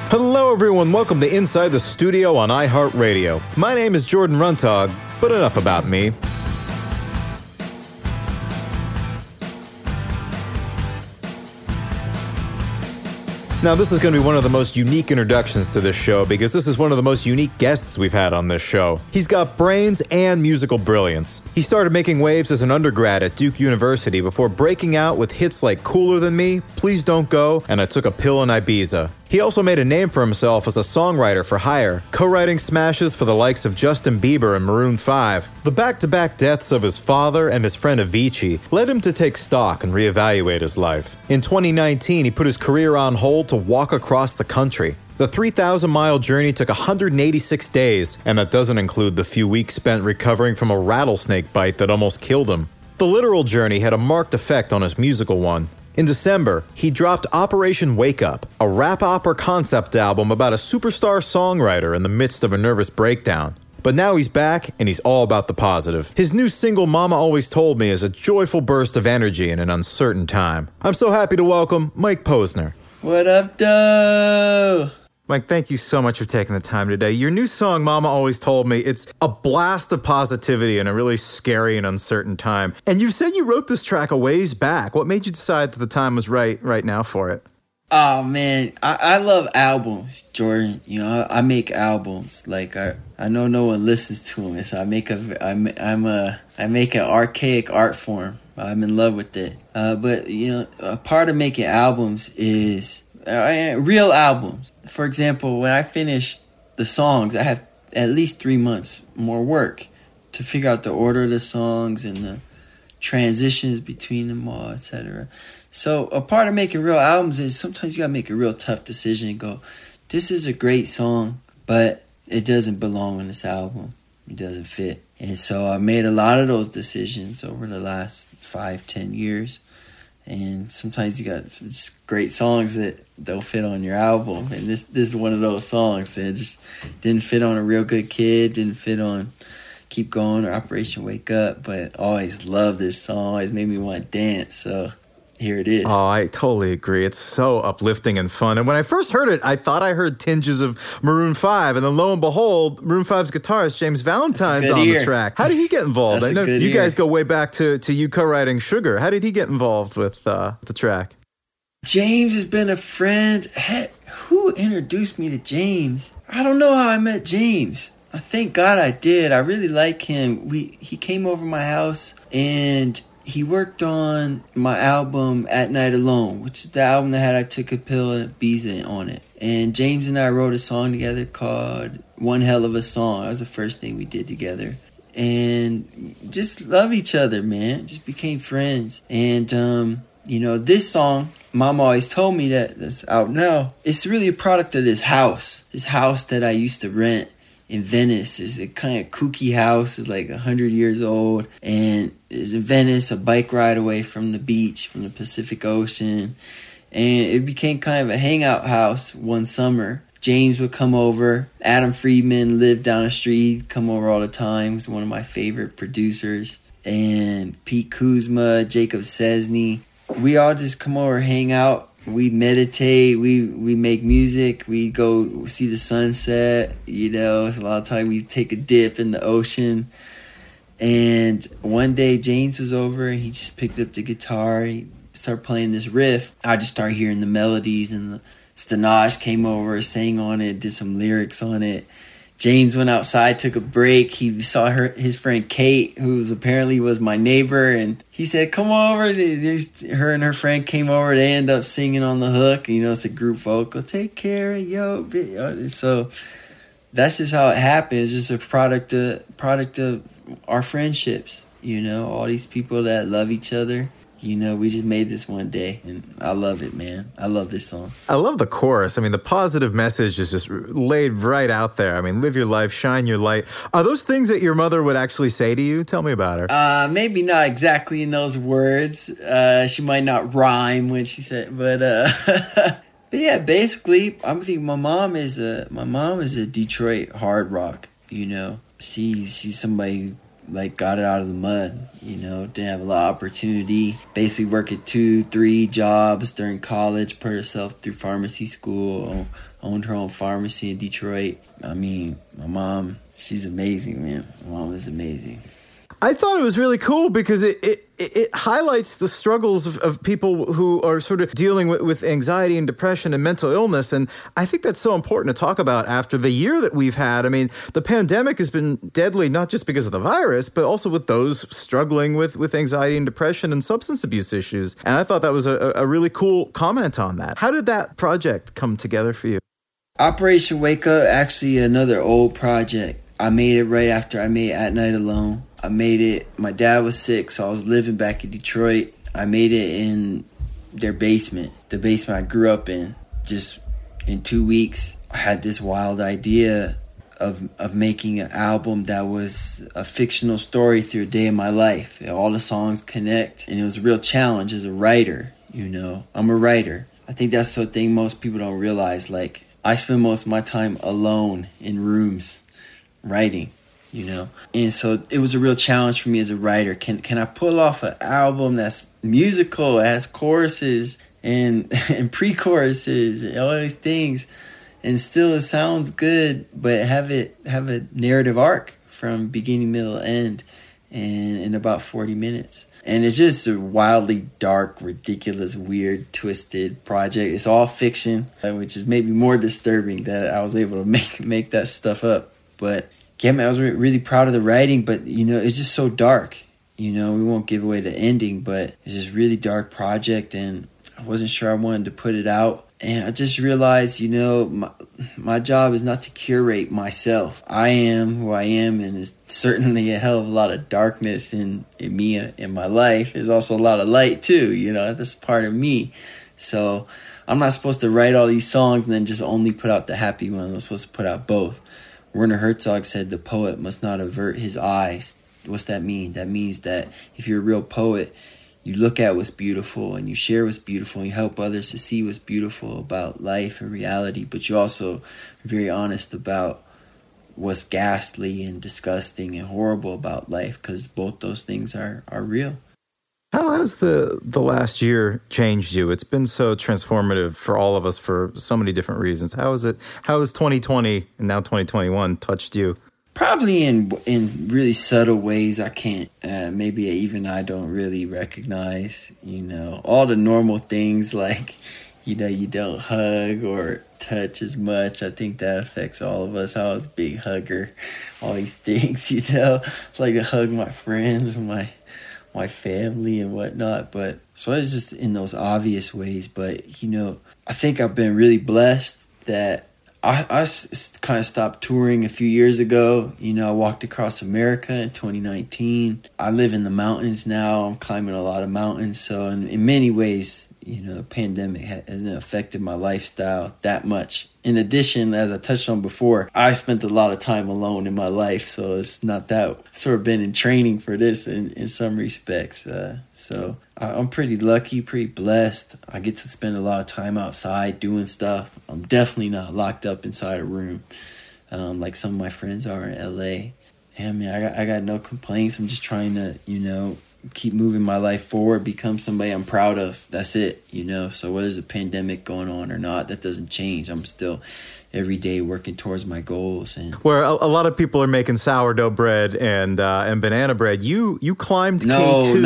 Hello, everyone. Welcome to Inside the Studio on iHeartRadio. My name is Jordan Runtagh, but enough about me. Now, this is going to be one of the most unique introductions to this show because this is one of the most unique guests we've had on this show. He's got brains and musical brilliance. He started making waves as an undergrad at Duke University before breaking out with hits like Cooler Than Me, Please Don't Go, and I Took a Pill in Ibiza. He also made a name for himself as a songwriter for hire, co-writing smashes for the likes of Justin Bieber and Maroon 5. The back-to-back deaths of his father and his friend Avicii led him to take stock and reevaluate his life. In 2019, he put his career on hold to walk across the country. The 3,000-mile journey took 186 days, and that doesn't include the few weeks spent recovering from a rattlesnake bite that almost killed him. The literal journey had a marked effect on his musical one. In December, he dropped Operation Wake Up, a rap opera concept album about a superstar songwriter in the midst of a nervous breakdown. But now he's back, and he's all about the positive. His new single, Mama Always Told Me, is a joyful burst of energy in an uncertain time. I'm so happy to welcome Mike Posner. What up, though? Mike, thank you so much for taking the time today. Your new song, Mama Always Told Me, it's a blast of positivity in a really scary and uncertain time. And you said you wrote this track a ways back. What made you decide that the time was right now for it? Oh, man, I love albums, Jordan. You know, I make albums. Like, I know no one listens to them, so I make an archaic art form. I'm in love with it. But, you know, a part of making albums is real albums. For example, when I finish the songs, I have at least 3 months more work to figure out the order of the songs and the transitions between them all, etc. So a part of making real albums is sometimes you gotta make a real tough decision and go, this is a great song, but it doesn't belong on this album. It doesn't fit. And so I made a lot of those decisions over the last 5-10 years. And sometimes you got some just great songs that don't fit on your album. And this is one of those songs that just didn't fit on A Real Good Kid, didn't fit on Keep Going or Operation Wake Up. But always loved this song, always made me want to dance. So here it is. Oh, I totally agree. It's so uplifting and fun. And when I first heard it, I thought I heard tinges of Maroon 5. And then lo and behold, Maroon 5's guitarist, James Valentine's on the track. How did he get involved? I know you guys go way back to you co-writing Sugar. How did he get involved with the track? James has been a friend. Heck, who introduced me to James? I don't know how I met James. I thank God I did. I really like him. He came over my house and he worked on my album At Night Alone, which is the album that had I Took a Pill and Ibiza on it. And James and I wrote a song together called One Hell of a Song. That was the first thing we did together. And just love each other, man. Just became friends. And, you know, this song, Mama Always Told Me, that's out now, it's really a product of this house that I used to rent in Venice. It's a kind of kooky house. It's like 100 years old. And it's in Venice, a bike ride away from the beach, from the Pacific Ocean. And it became kind of a hangout house one summer. James would come over. Adam Friedman lived down the street, come over all the time. He was one of my favorite producers. And Pete Kuzma, Jacob Cesny. We all just come over, hang out. We meditate, we make music, we go see the sunset, you know, it's a lot of time we take a dip in the ocean. And one day James was over and he just picked up the guitar, he started playing this riff. I just started hearing the melodies and Stanaj came over, sang on it, did some lyrics on it. James went outside, took a break. He saw his friend Kate, who apparently was my neighbor, and he said, come over. Her and her friend came over. They end up singing on the hook. You know, it's a group vocal. Take care of yo. So that's just how it happened. It's just a product of our friendships, you know, all these people that love each other. You know, we just made this one day, and I love it, man. I love this song. I love the chorus. I mean, the positive message is just laid right out there. I mean, live your life, shine your light. Are those things that your mother would actually say to you? Tell me about her. Maybe not exactly in those words. She might not rhyme when she said, but but yeah, basically, I think my mom is a Detroit hard rock. You know, she's somebody who like got it out of the mud, didn't have a lot of opportunity. Basically work at 2-3 jobs during college, put herself through pharmacy school, owned her own pharmacy in Detroit. I mean, my mom, she's amazing, man. My mom is amazing. I thought it was really cool because it highlights the struggles of people who are sort of dealing with anxiety and depression and mental illness. And I think that's so important to talk about after the year that we've had. I mean, the pandemic has been deadly, not just because of the virus, but also with those struggling with anxiety and depression and substance abuse issues. And I thought that was a really cool comment on that. How did that project come together for you? Operation Wake Up, actually another old project. I made it right after I made At Night Alone. I made it, my dad was sick, so I was living back in Detroit. I made it in their basement, the basement I grew up in. Just in 2 weeks, I had this wild idea of making an album that was a fictional story through a day in my life. All the songs connect, and it was a real challenge as a writer, I'm a writer. I think that's the thing most people don't realize. Like, I spend most of my time alone in rooms writing. And so it was a real challenge for me as a writer. Can I pull off an album that's musical, has choruses and pre-choruses and all these things, and still it sounds good, but have a narrative arc from beginning, middle, end, and in about 40 minutes. And it's just a wildly dark, ridiculous, weird, twisted project. It's all fiction, which is maybe more disturbing that I was able to make that stuff up. But yeah, man, I was really proud of the writing, but, it's just so dark. We won't give away the ending, but it's this really dark project, and I wasn't sure I wanted to put it out. And I just realized, my job is not to curate myself. I am who I am, and there's certainly a hell of a lot of darkness in me, in my life. There's also a lot of light, too, that's part of me. So I'm not supposed to write all these songs and then just only put out the happy ones. I'm supposed to put out both. Werner Herzog said the poet must not avert his eyes. What's that mean? That means that if you're a real poet, you look at what's beautiful and you share what's beautiful and you help others to see what's beautiful about life and reality, but you also are very honest about what's ghastly and disgusting and horrible about life, because both those things are real. How has the last year changed you? It's been so transformative for all of us for so many different reasons. How has 2020 and now 2021 touched you? Probably in really subtle ways I can't, maybe even I don't really recognize, all the normal things like, you don't hug or touch as much. I think that affects all of us. I was a big hugger, all these things, like to hug my friends and my family and whatnot. But so it's just in those obvious ways. But, I think I've been really blessed that I kind of stopped touring a few years ago. I walked across America in 2019. I live in the mountains now. I'm climbing a lot of mountains. So in many ways, the pandemic hasn't affected my lifestyle that much. In addition, as I touched on before, I spent a lot of time alone in my life. So it's not that I've sort of been in training for this in some respects. So I'm pretty lucky, pretty blessed. I get to spend a lot of time outside doing stuff. I'm definitely not locked up inside a room like some of my friends are in LA. Yeah, man, I got no complaints. I'm just trying to, keep moving my life forward, become somebody I'm proud of. That's it, So whether there's a pandemic going on or not, that doesn't change. I'm still every day working towards my goals. And where a lot of people are making sourdough bread and banana bread, you climbed K2.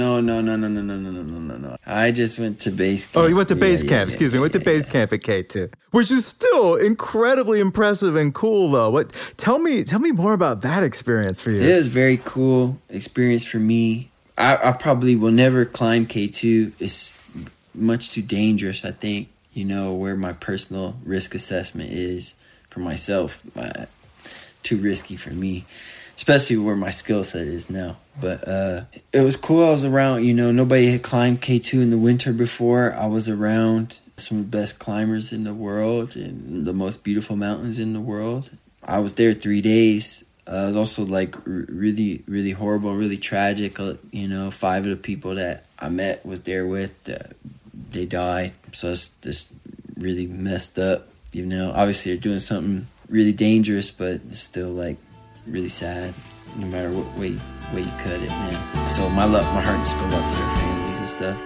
No. I just went to base camp. Oh, you went to base camp. Excuse me. Went to base camp at K2, which is still incredibly impressive and cool, though. Tell me more about that experience for you. It was a very cool experience for me. I probably will never climb K2. It's much too dangerous, I think, where my personal risk assessment is for myself. Too risky for me, especially where my skill set is now. But it was cool. I was around, nobody had climbed K2 in the winter before. I was around some of the best climbers in the world and the most beautiful mountains in the world. I was there 3 days. It was also really, really horrible and really tragic. 5 of the people that I met was there with, they died. So it's just really messed up. Obviously they're doing something really dangerous, but it's still really sad no matter what way the way you cut it, man. So my heart just goes out to their families and stuff.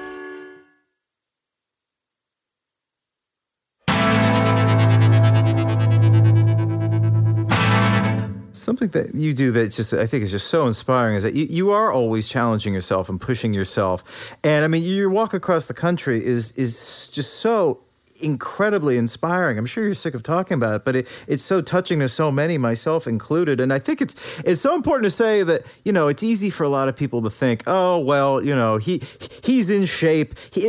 Something that you do that just I think is just so inspiring is that you are always challenging yourself and pushing yourself. And I mean, your walk across the country is just so incredibly inspiring. I'm sure you're sick of talking about it, but it's so touching to so many, myself included. And I think it's so important to say that, you know, it's easy for a lot of people to think, oh, well, you know, he's in shape.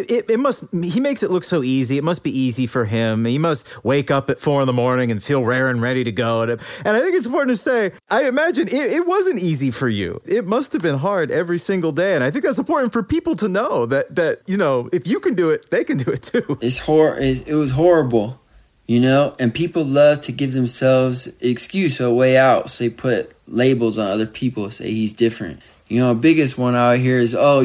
He makes it look so easy. It must be easy for him. He must wake up at 4 a.m. and feel rare and ready to go. And I think it's important to say, I imagine it wasn't easy for you. It must have been hard every single day. And I think that's important for people to know that, you know, if you can do it, they can do it too. It was horrible, you know, and people love to give themselves an excuse or a way out. So they put labels on other people, say he's different. You know, the biggest one out here is, oh,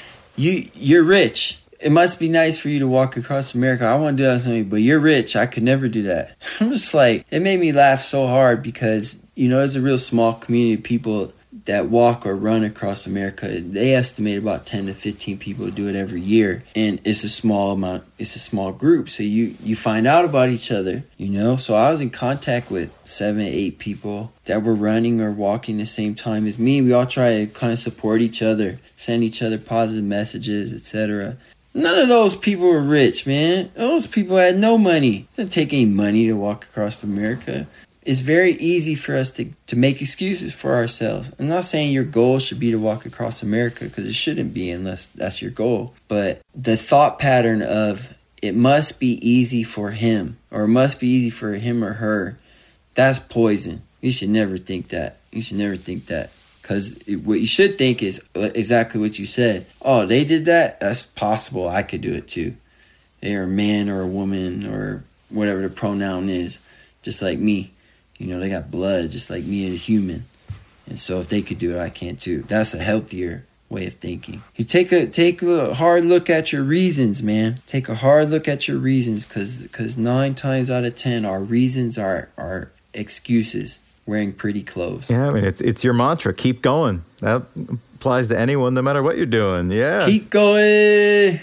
you're rich. It must be nice for you to walk across America. I want to do that something, but you're rich. I could never do that. I'm just like, it made me laugh so hard because, you know, there's a real small community of people that walk or run across America. They estimate about 10 to 15 people do it every year. And it's a small amount. It's a small group. So you find out about each other, you know. So I was in contact with 7, 8 people that were running or walking the same time as me. We all try to kind of support each other, send each other positive messages, etc. None of those people were rich, man. Those people had no money. They didn't take any money to walk across America. It's very easy for us to make excuses for ourselves. I'm not saying your goal should be to walk across America, because it shouldn't be unless that's your goal. But the thought pattern of it must be easy for him or it must be easy for him or her, that's poison. You should never think that. You should never think that. Because what you should think is exactly what you said. Oh, they did that? That's possible. I could do it too. They are a man or a woman or whatever the pronoun is, just like me. You know, they got blood just like me, a human. And so if they could do it, I can too. That's a healthier way of thinking. You take a hard look at your reasons, man. Take a hard look at your reasons, because 9 times out of 10, our reasons are excuses. Wearing pretty clothes. Yeah, I mean, it's your mantra. Keep going. That applies to anyone, no matter what you're doing. Yeah. Keep going.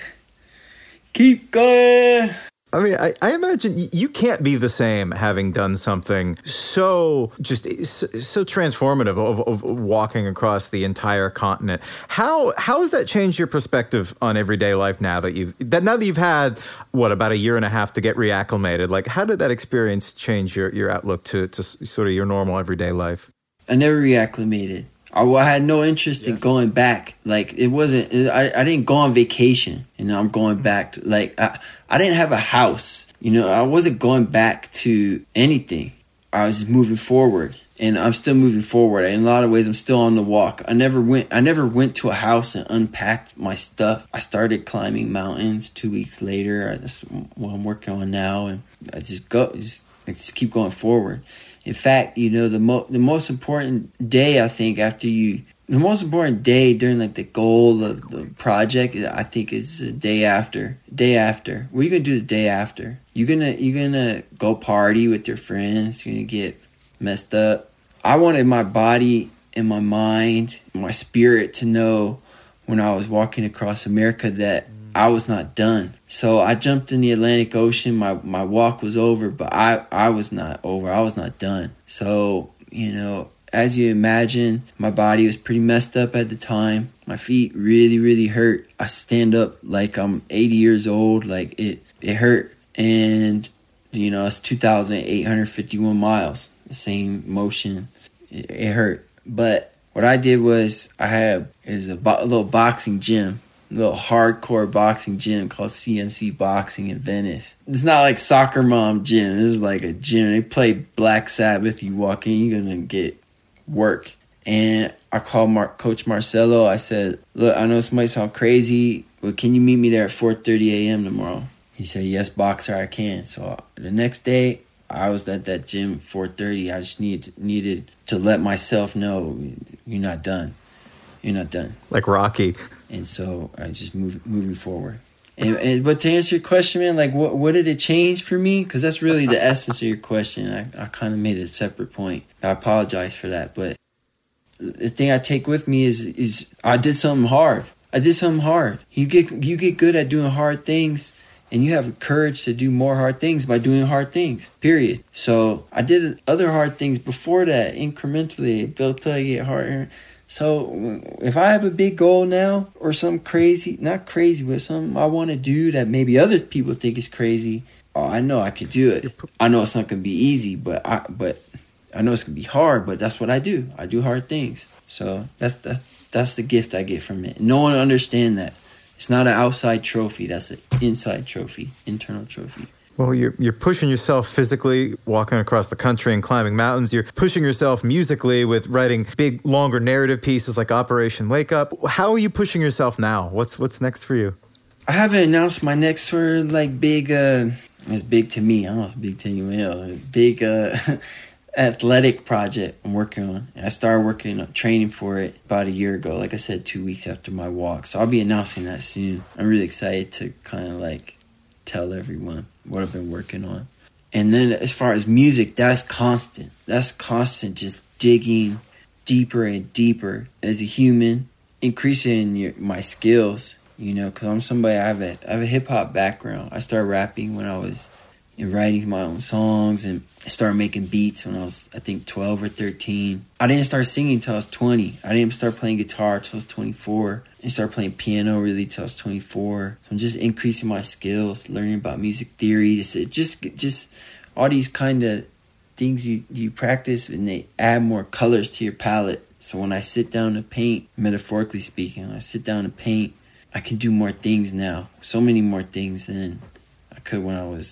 Keep going. I mean, I imagine you can't be the same having done something so transformative of walking across the entire continent. How has that changed your perspective on everyday life now that you've had about a year and a half to get reacclimated? Like, how did that experience change your outlook to sort of your normal everyday life? I never reacclimated. I had no interest in going back. Like, it wasn't, I didn't go on vacation. You know, I'm going back to, like, I didn't have a house. You know, I wasn't going back to anything. I was just moving forward. And I'm still moving forward. In a lot of ways, I'm still on the walk. I never went to a house and unpacked my stuff. I started climbing mountains 2 weeks later. That's what I'm working on now. And I just keep going forward. In fact, you know, the most important day, I think, the most important day during like the goal of the project, I think, is the day after. Day after. What are you gonna do the day after? You're gonna go party with your friends. You're gonna get messed up. I wanted my body and my mind, my spirit to know when I was walking across America that I was not done. So I jumped in the Atlantic Ocean. My walk was over, but I was not over. I was not done. So, you know, as you imagine, my body was pretty messed up at the time. My feet really, really hurt. I stand up like I'm 80 years old. Like, it hurt. And, you know, it's 2,851 miles. The same motion. It hurt. But what I did was a little boxing gym. Little hardcore boxing gym called CMC Boxing in Venice. It's not like Soccer Mom gym. This is like a gym. They play Black Sabbath. You walk in, you're going to get work. And I called Coach Marcelo. I said, look, I know this might sound crazy, but can you meet me there at 4:30 a.m. tomorrow? He said, yes, boxer, I can. So the next day, I was at that gym at 4:30. I just needed to let myself know, you're not done. You're not done. Like Rocky. And so I just moving forward. But to answer your question, man, like what did it change for me? Because that's really the essence of your question. I kind of made it a separate point. I apologize for that. But the thing I take with me is I did something hard. You get good at doing hard things, and you have the courage to do more hard things by doing hard things, period. So I did other hard things before that, incrementally, built till I get harder. So if I have a big goal now, or some crazy, not crazy, but something I want to do that maybe other people think is crazy, I know I could do it. I know it's not going to be easy, but I know it's going to be hard, but that's what I do. I do hard things. So that's the gift I get from it. No one understand that. It's not an outside trophy. That's an inside trophy, internal trophy. Well, you're pushing yourself physically, walking across the country and climbing mountains. You're pushing yourself musically with writing big, longer narrative pieces like Operation Wake Up. How are you pushing yourself now? What's next for you? I haven't announced my next sort of like big, it's big to me. I don't know if it's big to anyone else. Big athletic project I'm working on. And I started working on training for it about a year ago. Like I said, 2 weeks after my walk. So I'll be announcing that soon. I'm really excited to kind of like tell everyone what I've been working on. And then as far as music, that's constant. That's constant, just digging deeper and deeper as a human, increasing my skills, you know, because I'm somebody, I have a hip-hop background. I started rapping when I was writing my own songs, and I started making beats when I was, I think, 12 or 13. I didn't start singing until I was 20. I didn't start playing guitar until I was 24. I started playing piano really until I was 24. So I'm just increasing my skills, learning about music theory. Just all these kind of things you practice, and they add more colors to your palette. So when I sit down to paint, metaphorically speaking, when I sit down to paint, I can do more things now. So many more things than I could when I was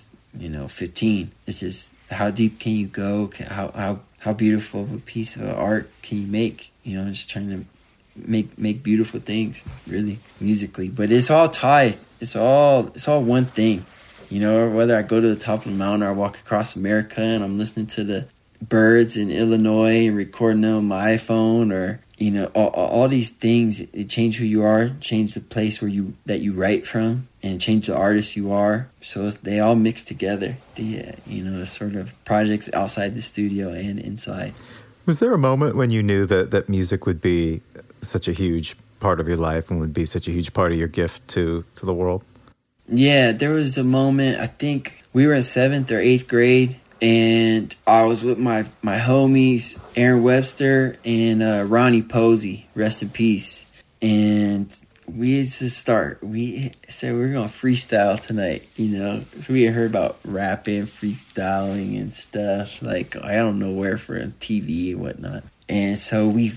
15. It's just, how deep can you go? How beautiful of a piece of art can you make? Just trying to make beautiful things, really, musically. But it's all tied. It's all one thing. Whether I go to the top of the mountain or I walk across America and I'm listening to the birds in Illinois and recording them on my iPhone, or all these things, it change who you are, change the place that you write from, and change the artist you are. So they all mix together. The sort of projects outside the studio and inside. Was there a moment when you knew that music would be such a huge part of your life and would be such a huge part of your gift to the world? Yeah, there was a moment. I think we were in 7th or 8th grade, and I was with my homies, Aaron Webster and Ronnie Posey, rest in peace. And we said we're going to freestyle tonight, So we had heard about rapping, freestyling and stuff, like, I don't know where, for TV and whatnot. And so we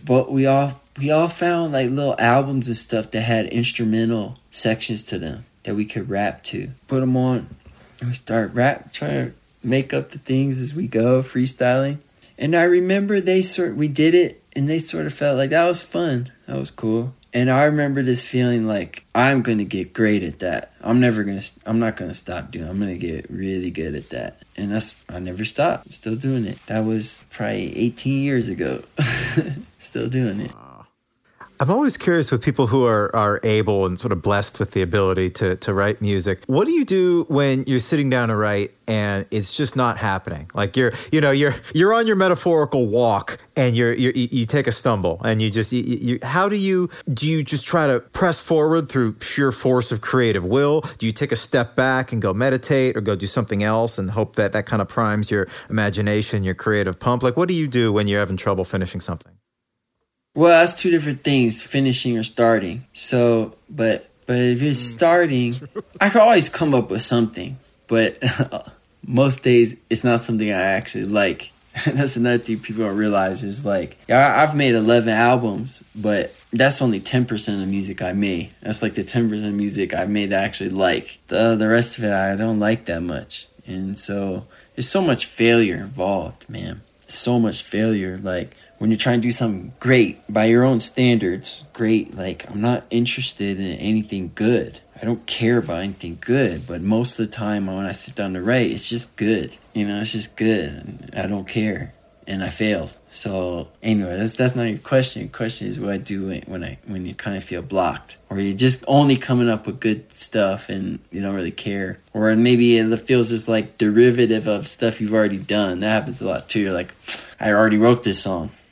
all found like little albums and stuff that had instrumental sections to them that we could rap to. Put them on, and we start trying to make up the things as we go, freestyling. And I remember we did it, and they sort of felt like that was fun. That was cool. And I remember this feeling like, I'm going to get great at that. I'm not going to stop doing it. I'm going to get really good at that. And I never stopped. I'm still doing it. That was probably 18 years ago. Still doing it. I'm always curious with people who are able and sort of blessed with the ability to write music. What do you do when you're sitting down to write and it's just not happening? Like you're on your metaphorical walk and you take a stumble and how do you just try to press forward through sheer force of creative will? Do you take a step back and go meditate or go do something else and hope that kind of primes your imagination, your creative pump? Like, what do you do when you're having trouble finishing something? Well, that's two different things, finishing or starting. So, but if it's starting, I can always come up with something. But most days, it's not something I actually like. That's another thing people don't realize is like, I've made 11 albums, but that's only 10% of the music I made. That's like the 10% of music I made that I actually like. The rest of it, I don't like that much. And so there's so much failure involved, man. So much failure. Like, when you're trying to do something great by your own standards, great, like, I'm not interested in anything good. I don't care about anything good, but most of the time when I sit down to write, it's just good. It's just good. I don't care, and I failed. So anyway, that's not your question. Your question is what I do when you kind of feel blocked, or you're just only coming up with good stuff and you don't really care, or maybe it feels just like derivative of stuff you've already done. That happens a lot too. You're like, I already wrote this song.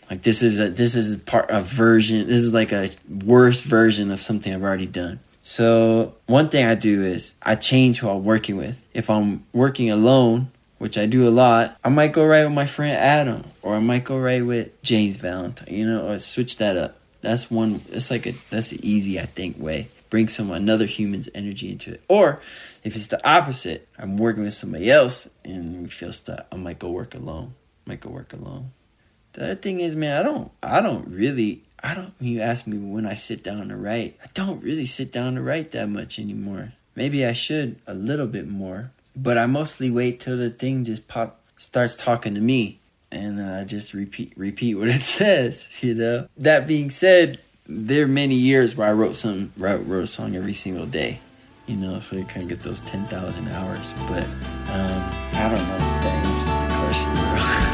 Like this is a version. This is like a worse version of something I've already done. So one thing I do is I change who I'm working with. If I'm working alone, which I do a lot, I might go right with my friend Adam, or I might go right with James Valentine, or switch that up. That's an easy, I think, way. Bring another human's energy into it. Or if it's the opposite, I'm working with somebody else and we feel stuck, I might go work alone. The other thing is, man, when you ask me when I sit down to write, I don't really sit down to write that much anymore. Maybe I should a little bit more, but I mostly wait till the thing just starts talking to me, and I just repeat what it says, That being said, there are many years where I wrote a song every single day, so you kind of get those 10,000 hours, but I don't know if that answers the question, bro.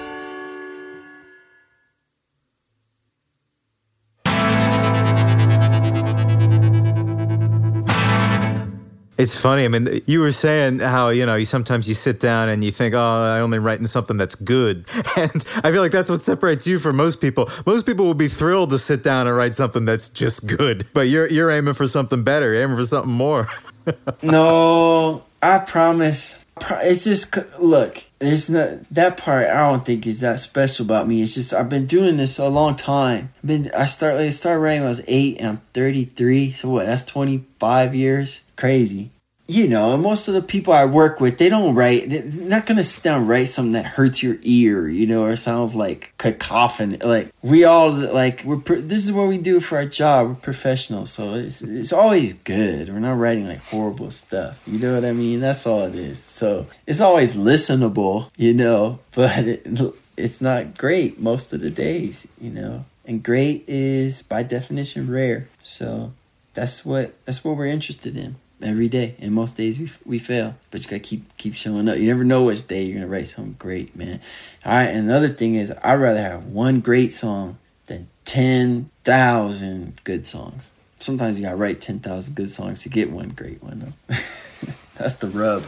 It's funny. I mean, you were saying how, sometimes you sit down and you think, oh, I'm only writing something that's good. And I feel like that's what separates you from most people. Most people would be thrilled to sit down and write something that's just good. But you're aiming for something better. You're aiming for something more. No, I promise. It's just, look, it's not that part. I don't think is that special about me. It's just I've been doing this a long time. I started writing when I was 8 and I'm 33. So what? That's 25 years. Crazy. Most of the people I work with, they don't write. They're not gonna sit down and write something that hurts your ear, or sounds like cacophony. Like we all this is what we do for our job. We're professionals, so it's always good. We're not writing like horrible stuff. You know what I mean? That's all it is. So it's always listenable, but it's not great most of the days, And great is by definition rare. So that's what we're interested in. Every day, and most days we fail, but you gotta keep showing up. You never know which day you're gonna write something great, man. All right, and another thing is, I'd rather have one great song than 10,000 good songs. Sometimes you gotta write 10,000 good songs to get one great one, though. That's the rub.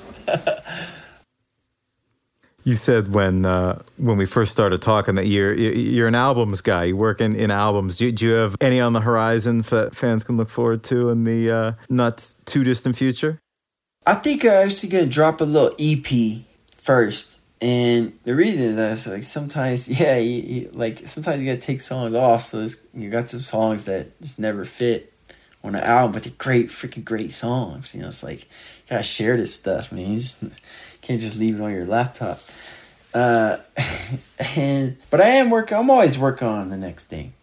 You said when we first started talking that you're an albums guy. You work in albums. Do you have any on the horizon that fans can look forward to in the not too distant future? I think I'm actually going to drop a little EP first. And the reason is that sometimes, sometimes you got to take songs off. So you got some songs that just never fit on an album, but they're freaking great songs. It's like, you got to share this stuff, man. You just can't just leave it on your laptop. But I'm always working on the next thing.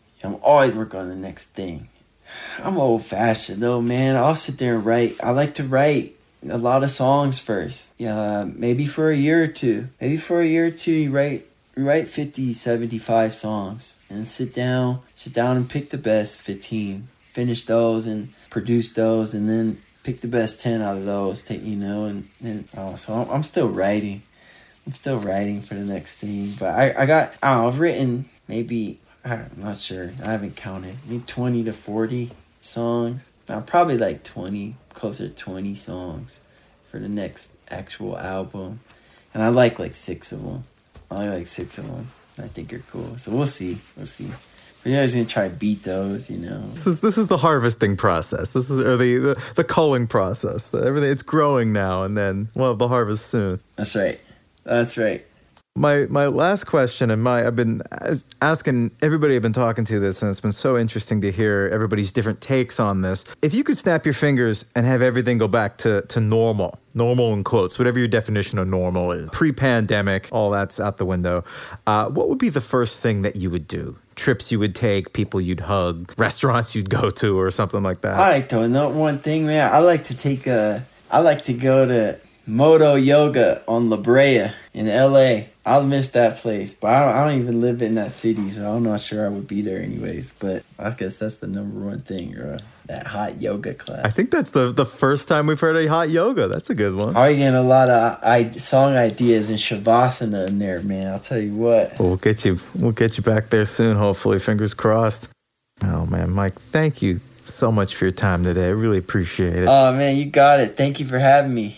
I'm old fashioned though, man. I'll sit there and write. I like to write a lot of songs first. Maybe for a year or two. You write 50, 75 songs and sit down and pick the best 15. Finish those and produce those, and then pick the best 10 out of those, so I'm still writing. I'm for the next thing. But I've written maybe, I'm not sure, I haven't counted, maybe 20 to 40 songs. Probably like 20, closer to 20 songs for the next actual album. And I like 6 of them. I think you're cool. So we'll see. But I was gonna try to beat those, This is the harvesting process. This is the culling process. Everything, it's growing now, and then we'll have the harvest soon. That's right. My last question, and I've been asking everybody I've been talking to this, and it's been so interesting to hear everybody's different takes on this. If you could snap your fingers and have everything go back to normal in quotes, whatever your definition of normal is, pre-pandemic, all that's out the window, what would be the first thing that you would do? Trips you would take, people you'd hug, restaurants you'd go to, or something like that? I like to know one thing, man. I like to go to Moto Yoga on La Brea in LA. I'll miss that place, but I don't even live in that city, so I'm not sure I would be there anyways. But I guess that's the number one thing, or that hot yoga class. I think that's the first time we've heard of hot yoga. That's a good one. I'm getting a lot of song ideas and shavasana in there, man. I'll tell you what. We'll get you back there soon, hopefully. Fingers crossed. Oh man, Mike, thank you so much for your time today. I really appreciate it. Oh man, you got it. Thank you for having me.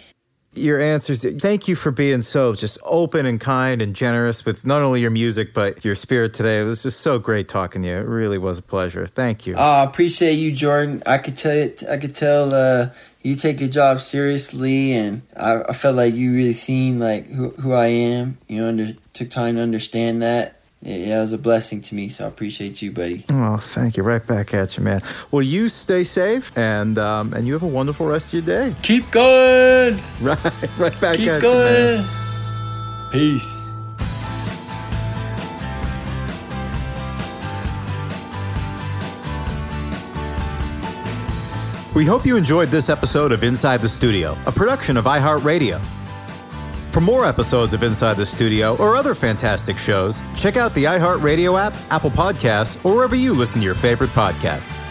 your answers. Thank you for being so just open and kind and generous with not only your music, but your spirit today. It was just so great talking to you. It really was a pleasure. Thank you. I appreciate you, Jordan. I could tell you take your job seriously, and I felt like you really seen like who I am. You took time to understand that. Yeah, it was a blessing to me, so I appreciate you, buddy. Oh, thank you. Right back at you, man. Well, you stay safe, and you have a wonderful rest of your day. Keep going! Right back Keep at going. you, man. Peace. We hope you enjoyed this episode of Inside the Studio, a production of iHeartRadio. For more episodes of Inside the Studio or other fantastic shows, check out the iHeartRadio app, Apple Podcasts, or wherever you listen to your favorite podcasts.